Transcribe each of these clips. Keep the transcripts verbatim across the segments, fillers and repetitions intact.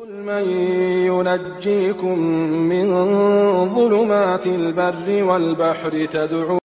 قل من ينجيكم من ظلمات البر والبحر تدعون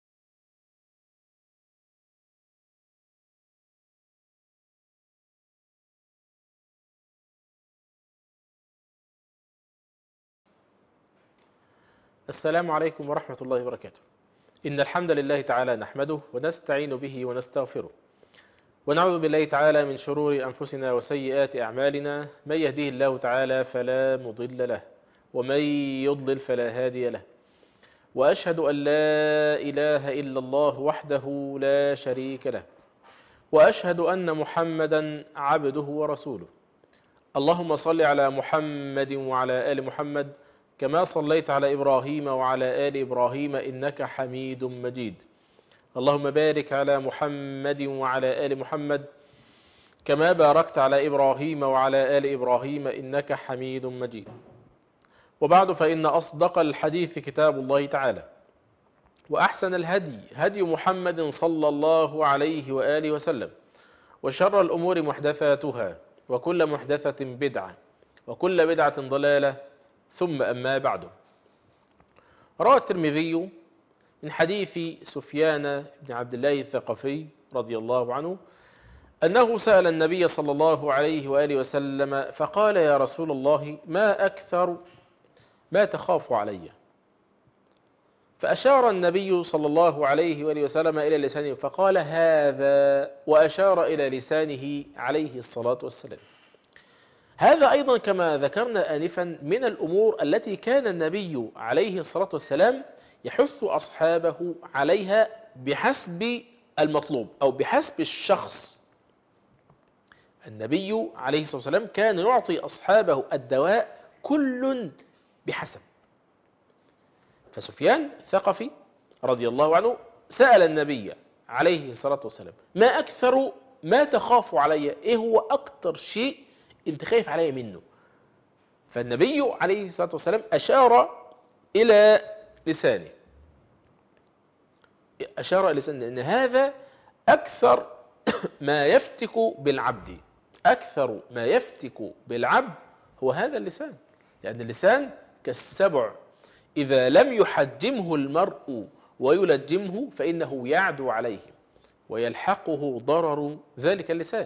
السلام عليكم ورحمة الله وبركاته. إن الحمد لله تعالى نحمده ونستعين به ونستغفره، ونعوذ بالله تعالى من شرور أنفسنا وسيئات أعمالنا. من يهديه الله تعالى فلا مضل له، ومن يضلل فلا هادي له. وأشهد أن لا إله إلا الله وحده لا شريك له، وأشهد أن محمدا عبده ورسوله. اللهم صل على محمد وعلى آل محمد كما صليت على إبراهيم وعلى آل إبراهيم إنك حميد مجيد. اللهم بارك على محمد وعلى آل محمد كما باركت على إبراهيم وعلى آل إبراهيم إنك حميد مجيد. وبعد، فإن أصدق الحديث كتاب الله تعالى، وأحسن الهدي هدي محمد صلى الله عليه وآله وسلم، وشر الأمور محدثاتها، وكل محدثة بدعة، وكل بدعة ضلالة، ثم أما بعد. روى الترمذي من حديث سفيان بن عبد الله الثقفي رضي الله عنه أنه سأل النبي صلى الله عليه وآله وسلم فقال: يا رسول الله، ما أكثر ما تخاف علي؟ فأشار النبي صلى الله عليه وآله وسلم إلى لسانه فقال: هذا، وأشار إلى لسانه عليه الصلاة والسلام. هذا أيضا كما ذكرنا آنفا من الأمور التي كان النبي عليه الصلاة والسلام يحث أصحابه عليها بحسب المطلوب أو بحسب الشخص. النبي عليه الصلاة والسلام كان يعطي أصحابه الدواء كل بحسب. فسفيان الثقفي رضي الله عنه سأل النبي عليه الصلاة والسلام: ما أكثر ما تخاف علي؟ إيه هو أكثر شيء أنت خايف علي منه؟ فالنبي عليه الصلاة والسلام أشار إلى لسانه، أشار إلى لسانه أن هذا أكثر ما يفتك بالعبد، أكثر ما يفتك بالعبد هو هذا اللسان. لأن اللسان كالسبع، إذا لم يحجمه المرء ويلجمه فإنه يعدو عليه ويلحقه ضرر ذلك اللسان.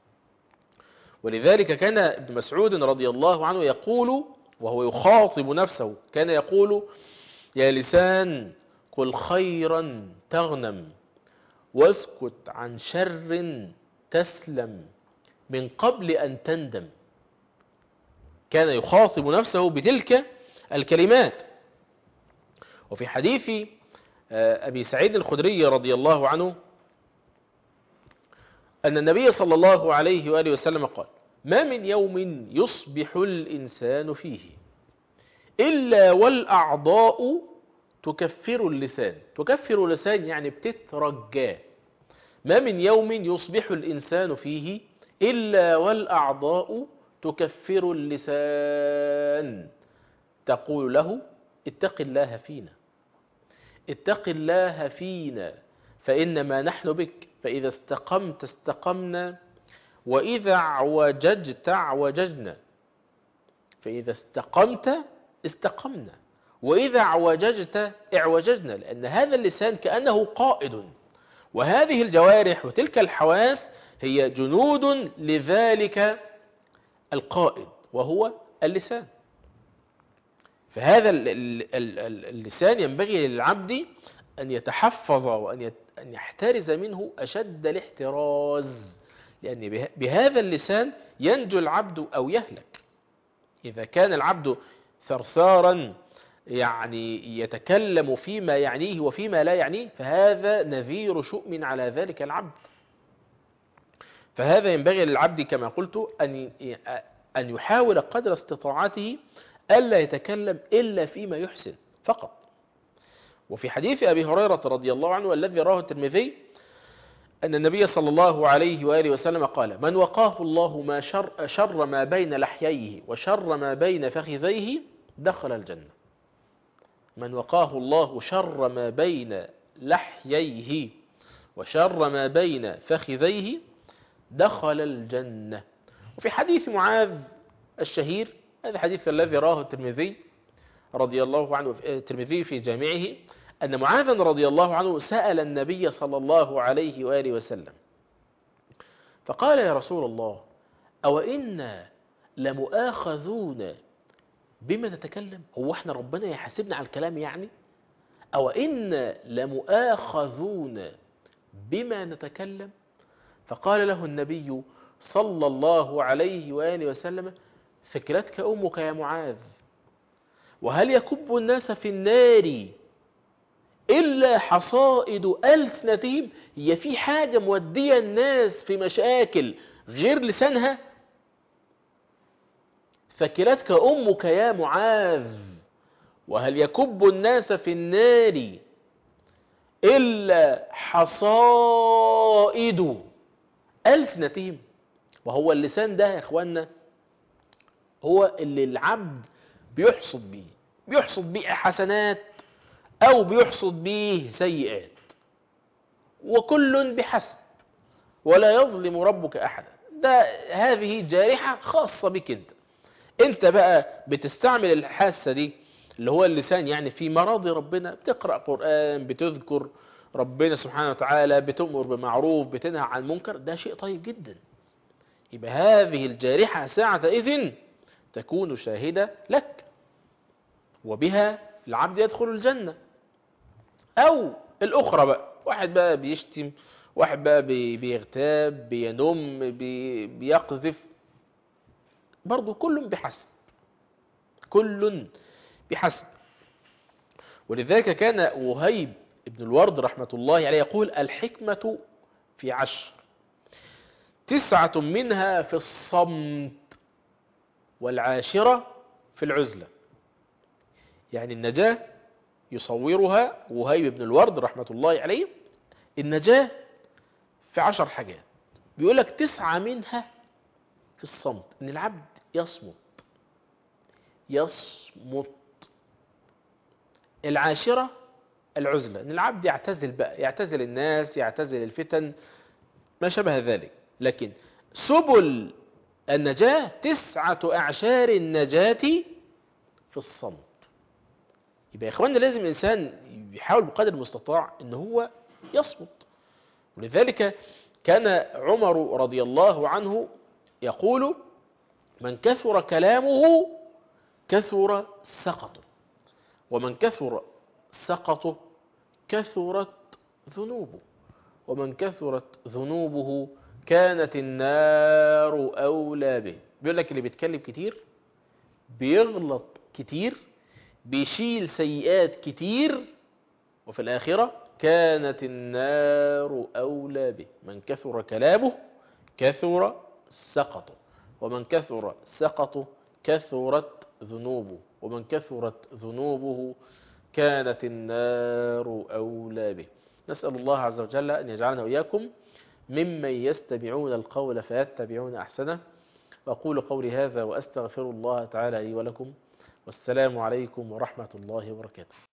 ولذلك كان ابن مسعود رضي الله عنه يقول وهو يخاطب نفسه، كان يقول: يا لسان قل خيرا تغنم، واسكت عن شر تسلم، من قبل أن تندم. كان يخاطب نفسه بتلك الكلمات. وفي حديث أبي سعيد الخدري رضي الله عنه أن النبي صلى الله عليه وآله وسلم قال: ما من يوم يصبح الإنسان فيه إلا والأعضاء تكفر اللسان. تكفر اللسان يعني بتترجاه. ما من يوم يصبح الإنسان فيه إلا والأعضاء تكفر اللسان، تقول له: اتق الله فينا، اتق الله فينا، فإنما نحن بك، فإذا استقمت استقمنا، وإذا اعوججت اعوججنا. فإذا استقمت استقمنا، وإذا اعوججت اعوججنا. لأن هذا اللسان كأنه قائد، وهذه الجوارح وتلك الحواس هي جنود لذلك القائد وهو اللسان. فهذا اللسان ينبغي للعبد أن يتحفظ وأن يحترز منه أشد الاحتراز، لأن بهذا اللسان ينجو العبد أو يهلك. إذا كان العبد ثرثارا يعني يتكلم فيما يعنيه وفيما لا يعنيه، فهذا نذير شؤم على ذلك العبد. فهذا ينبغي للعبد كما قلت أن أن يحاول قدر استطاعته ألا يتكلم إلا فيما يحسن فقط. وفي حديث أبي هريرة رضي الله عنه الذي رواه الترمذي أن النبي صلى الله عليه وآله وسلم قال: من وقاه الله ما شر, شر ما بين لحييه وشر ما بين فخذيه دخل الجنة. من وقاه الله شر ما بين لحييه وشر ما بين فخذيه دخل الجنة. وفي حديث معاذ الشهير هذا الحديث الذي رواه الترمذي رضي الله عنه الترمذي في جامعه أن معاذا رضي الله عنه سأل النبي صلى الله عليه وآله وسلم فقال يا رسول الله أو إنا لمؤاخذون بما نتكلم؟ هو احنا ربنا يحاسبنا على الكلام يعني؟ أو إنا لمؤاخذون بما نتكلم؟ فقال له النبي صلى الله عليه وآله وسلم ثكلتك أمك يا معاذ، وهل يكب الناس في النار إلا حصائد ألسنتهم؟ هي في حاجة مودية الناس في مشاكل غير لسانها؟ ثكلتك أمك يا معاذ، وهل يكب الناس في النار إلا حصائد ألسنتهم. وهو اللسان ده يا إخوانا هو اللي العبد بيحصد بيه، بيحصد بيه حسنات أو بيحصد بيه سيئات، وكل بحسب ولا يظلم ربك أحدا. ده هذه جارحة خاصة بك انت. انت بقى بتستعمل الحاسة دي اللي هو اللسان يعني في مراضي ربنا، بتقرأ قرآن، بتذكر ربنا سبحانه وتعالى، بتأمر بمعروف، بتنهى عن منكر، ده شيء طيب جدا. يبقى هذه الجارحة ساعتئذ تكون شاهدة لك، وبها العبد يدخل الجنة. أو الأخرى بقى، واحد بقى بيشتم، واحد بقى بيغتاب، بينم، بي بيقذف، برضو كل بحسب، كل بحسب. ولذلك كان وهيب ابن الورد رحمة الله عليه يقول الحكمة في عشر، تسعة منها في الصمت، والعاشرة في العزلة. يعني النجاة يصورها وهيب بن الورد رحمة الله عليه، النجاة في عشر حاجات، بيقول لك تسعة منها في الصمت، ان العبد يصمت يصمت. العاشرة العزلة، ان العبد يعتزل بقى، يعتزل الناس، يعتزل الفتن، ما شابه ذلك. لكن سبل النجاة تسعة أعشار النجاة في الصمت. يبقى يا إخواننا لازم الإنسان يحاول بقدر المستطاع أنه هو يصمت. ولذلك كان عمر رضي الله عنه يقول من كثر كلامه كثر سقطه، ومن كثر سقطه كثرت ذنوبه، ومن كثرت ذنوبه كانت النار أولى به. بيقول لك اللي بيتكلم كتير، بيغلط كتير، بيشيل سيئات كتير، وفي الآخرة كانت النار أولى به. من كثر كلامه كثر سقطه، ومن كثر سقطه كثرت ذنوبه، ومن كثرت ذنوبه كانت النار أولى به. نسأل الله عز وجل أن يجعلنا وإياكم ممن يستمعون القول فيتبعون أحسنه. وأقول قولي هذا وأستغفر الله تعالى لي ولكم، والسلام عليكم ورحمة الله وبركاته.